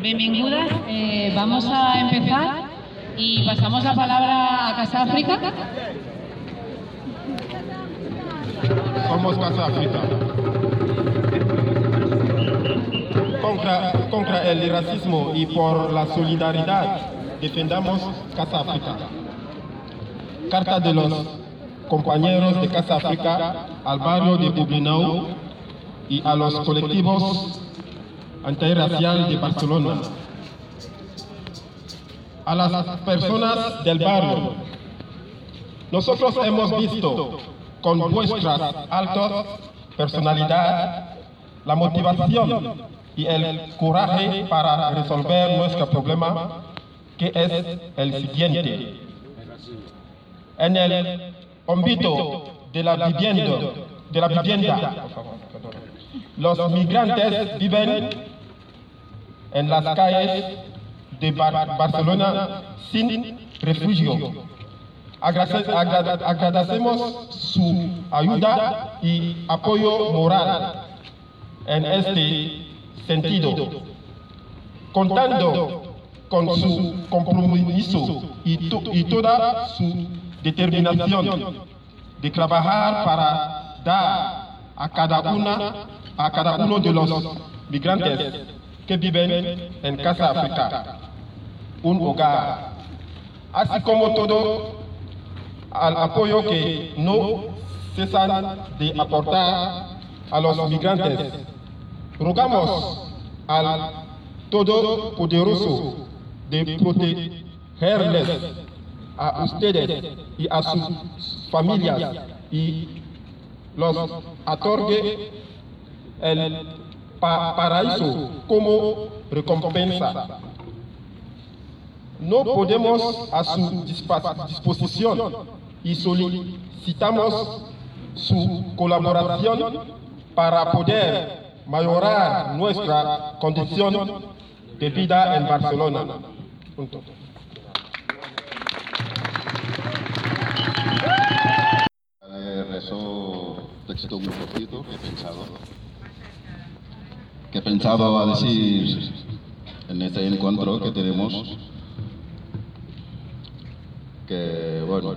Benvingudes. Vamos a empezar y pasamos la palabra a Casa África. Somos Casa África. Contra el racismo y por la solidaridad defendamos Casa África. Carta de los compañeros de Casa África al barrio de Poblenou y a los colectivos antirracial de Barcelona. A las personas del barrio, nosotros hemos visto con vuestras altas personalidad la motivación y el coraje para resolver nuestro problema, que es el siguiente. En el ámbito de la vivienda, los migrantes viven en las calles de Barcelona sin refugio. Agradecemos su ayuda y apoyo moral en este sentido, contando con su compromiso y toda su determinación de trabajar para dar a cada uno de los migrantes que viven en Casa África un hogar, así como todo el apoyo que no cesan de aportar a los migrantes. Rogamos al Todopoderoso de protegerles a ustedes y a sus familias y los otorgue el paraíso como recompensa. No podemos a su disposición y solicitamos su colaboración para poder mejorar nuestra condición de vida en Barcelona. Punto. Rezo texto muy cortito que he pensado a decir en este encuentro que tenemos, que bueno,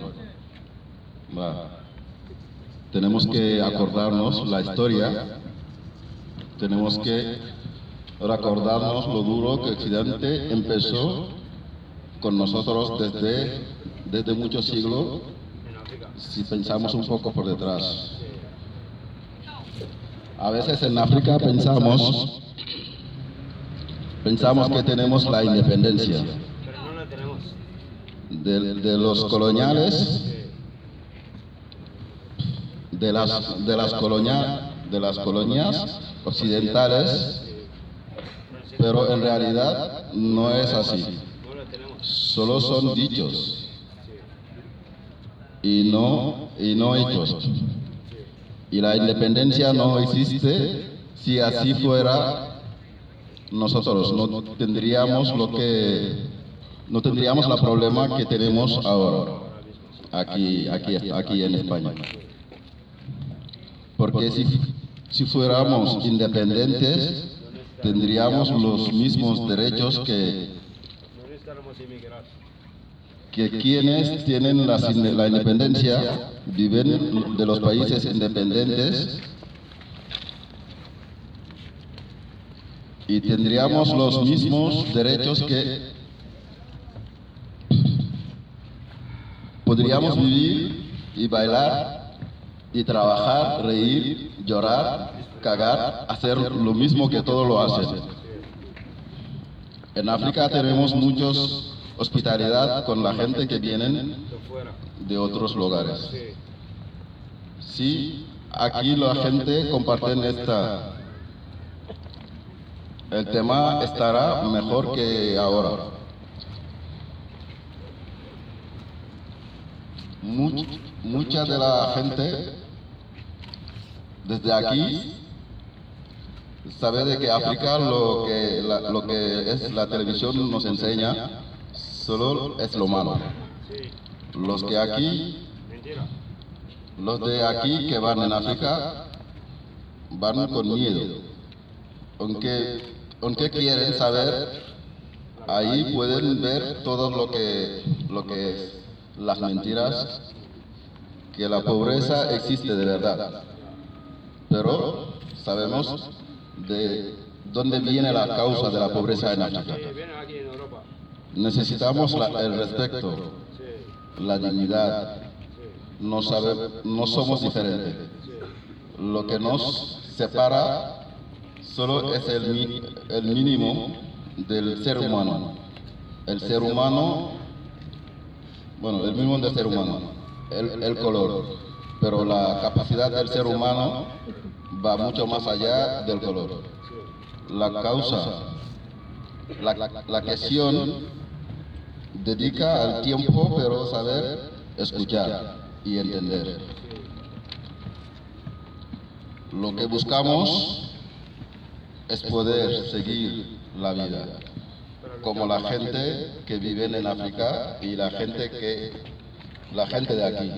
tenemos que acordarnos la historia, tenemos que recordarnos lo duro que Occidente empezó con nosotros desde muchos siglos, si pensamos un poco por detrás. A veces en África pensamos que tenemos la independencia de los coloniales, de las colonias occidentales, pero en realidad no es así. Solo son dichos y no hechos. Y la independencia no existe. Si así fuera, nosotros no tendríamos el problema que tenemos ahora aquí en España. Porque si fuéramos independientes, tendríamos los mismos derechos que quienes tienen la independencia, viven de los países independientes, y tendríamos los mismos derechos que podríamos vivir y bailar y trabajar, reír, llorar, cagar, hacer lo mismo que todos lo hacen. En África tenemos muchos hospitalidad con la gente que vienen de otros lugares. Sí, aquí la gente comparte el tema estará mejor que ahora. Mucha de la gente desde aquí sabe de que África lo que es la televisión nos enseña solo es lo malo. Los de aquí que van en África van con miedo, aunque quieren saber ahí pueden ver todo lo que es las mentiras, que la pobreza existe de verdad. Pero sabemos de dónde viene la causa de la pobreza en África. Necesitamos el respeto, la dignidad. No somos diferentes. Lo que nos separa solo es el mínimo del ser humano. El ser humano, bueno, el mínimo del ser humano, el color. Pero la capacidad del ser humano va mucho más allá del color. La causa, la cuestión dedica al tiempo, pero saber escuchar y entender. Lo que buscamos es poder seguir la vida, como la gente que vive en África y la gente de aquí.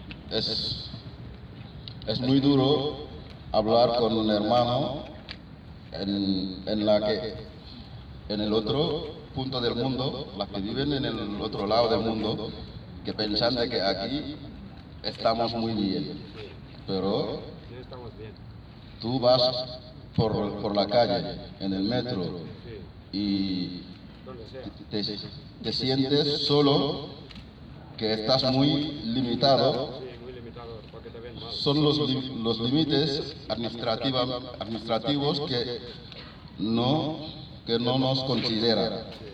Es muy duro hablar con un hermano en el otro punto del mundo, las que viven en el otro lado del mundo, que piensan de que aquí estamos muy bien, pero tú vas por la calle, en el metro, y te sientes solo, que estás muy limitado. Son los límites administrativos que no nos consideran.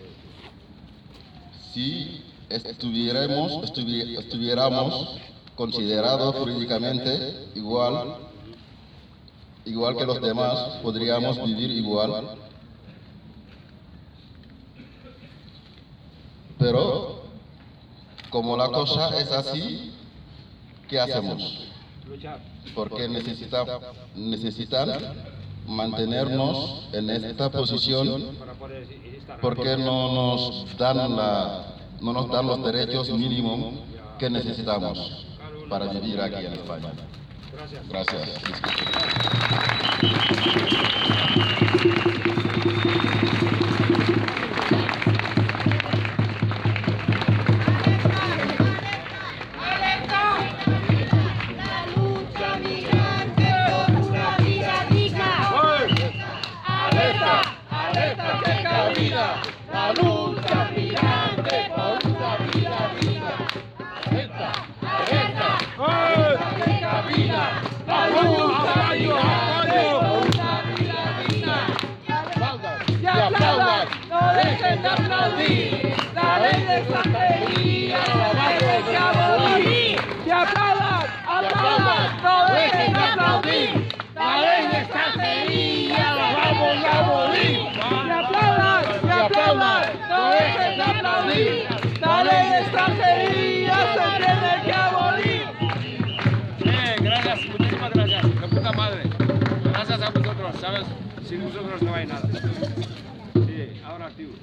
Si estuviéramos considerados jurídicamente igual que los demás, podríamos vivir igual. Pero como la cosa es así, ¿qué hacemos? Porque necesitan mantenernos en esta posición, porque no nos dan los derechos mínimos que necesitamos para vivir aquí en España. Gracias. La lucha migrante por una vida digna. ¡Alerta! ¡Vida! La lucha migrante por una vida digna. ¡Y aplaudan! ¡No dejen de aplaudir! ¡La ley de extranjería se tiene que abolir! ¡Y aplaudan! ¡Aplaudan! ¡No dejen de aplaudir! ¡La ley de extranjería la vamos a abolir! ¡Y aplaudan! ¡No dejen de aplaudir! ¡La ley de extranjería se tiene que abolir! Bien, gracias, muchísimas gracias. De puta madre. Gracias a vosotros, ¿sabes? Sin vosotros no hay nada. Sí, ahora activo.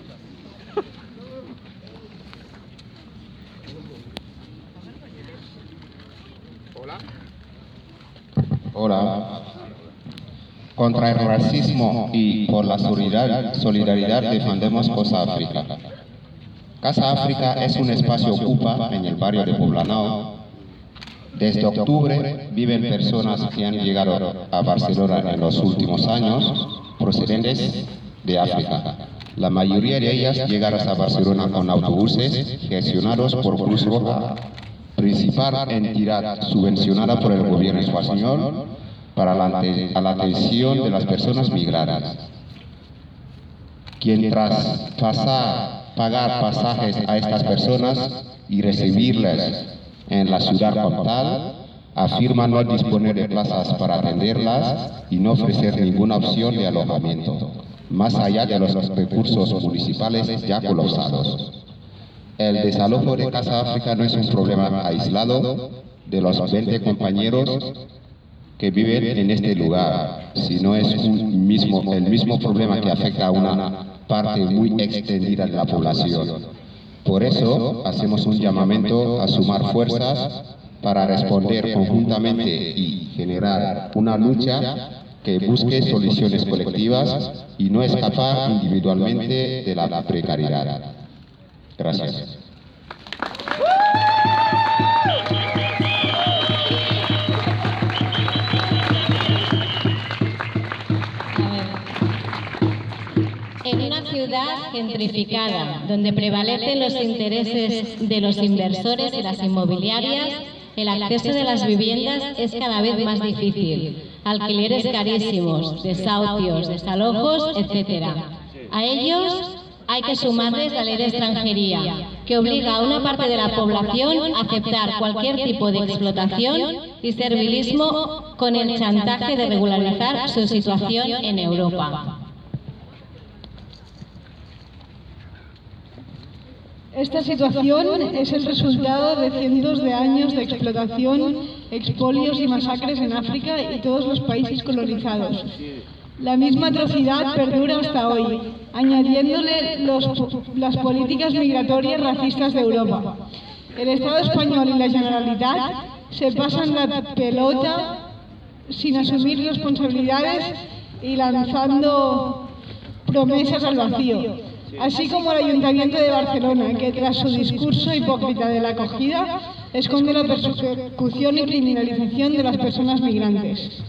Hola. Contra el racismo y por la solidaridad defendemos Casa África. Casa África es un espacio ocupa en el barrio de Poblenou. Desde octubre viven personas que han llegado a Barcelona en los últimos años procedentes de África. La mayoría de ellas llegaron a Barcelona con autobuses gestionados por Cruz Roja, principal entidad subvencionada por el gobierno español para la atención de las personas migradas, quien tras pagar pasajes a estas personas y recibirlas en la ciudad condal, afirma no disponer de plazas para atenderlas y no ofrecer ninguna opción de alojamiento, más allá de los recursos municipales ya colapsados. El desalojo de Casa África no es un problema aislado de los 20 compañeros que viven en este lugar, sino es el mismo problema que afecta a una parte muy extendida de la población. Por eso hacemos un llamamiento a sumar fuerzas para responder conjuntamente y generar una lucha que busque soluciones colectivas y no escapar individualmente de la precariedad. Gracias. En una ciudad gentrificada, donde prevalecen los intereses de los inversores y las inmobiliarias, el acceso de las viviendas es cada vez más difícil. Alquileres carísimos, desahucios, desalojos, etc. A ellos hay que sumarles la ley de extranjería, que obliga a una parte de la población a aceptar cualquier tipo de explotación y servilismo con el chantaje de regularizar su situación en Europa. Esta situación es el resultado de cientos de años de explotación, expolios y masacres en África y todos los países colonizados. La misma atrocidad perdura hasta hoy, añadiéndole las políticas migratorias racistas de Europa. El Estado español y la Generalitat se pasan la pelota sin asumir responsabilidades y lanzando promesas al vacío. Así como el Ayuntamiento de Barcelona, que tras su discurso hipócrita de la acogida, esconde la persecución y criminalización de las personas migrantes.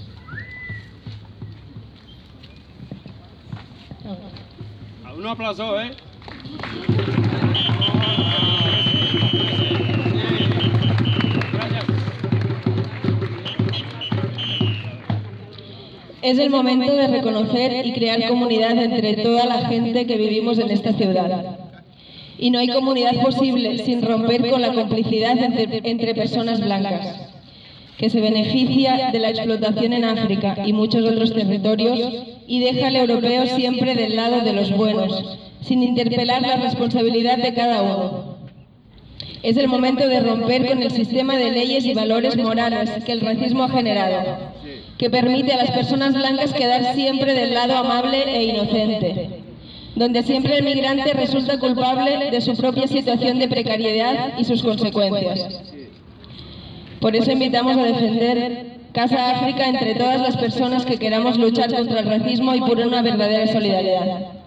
Un aplauso, ¿eh? Es el momento de reconocer y crear comunidad entre toda la gente que vivimos en esta ciudad. Y no hay comunidad posible sin romper con la complicidad entre personas blancas, que se beneficia de la explotación en África y muchos otros territorios y deja al europeo siempre del lado de los buenos, sin interpelar la responsabilidad de cada uno. Es el momento de romper con el sistema de leyes y valores morales que el racismo ha generado, que permite a las personas blancas quedar siempre del lado amable e inocente, donde siempre el migrante resulta culpable de su propia situación de precariedad y sus consecuencias. Por eso invitamos a defender Casa África entre todas las personas que queramos luchar contra el racismo y por una verdadera solidaridad.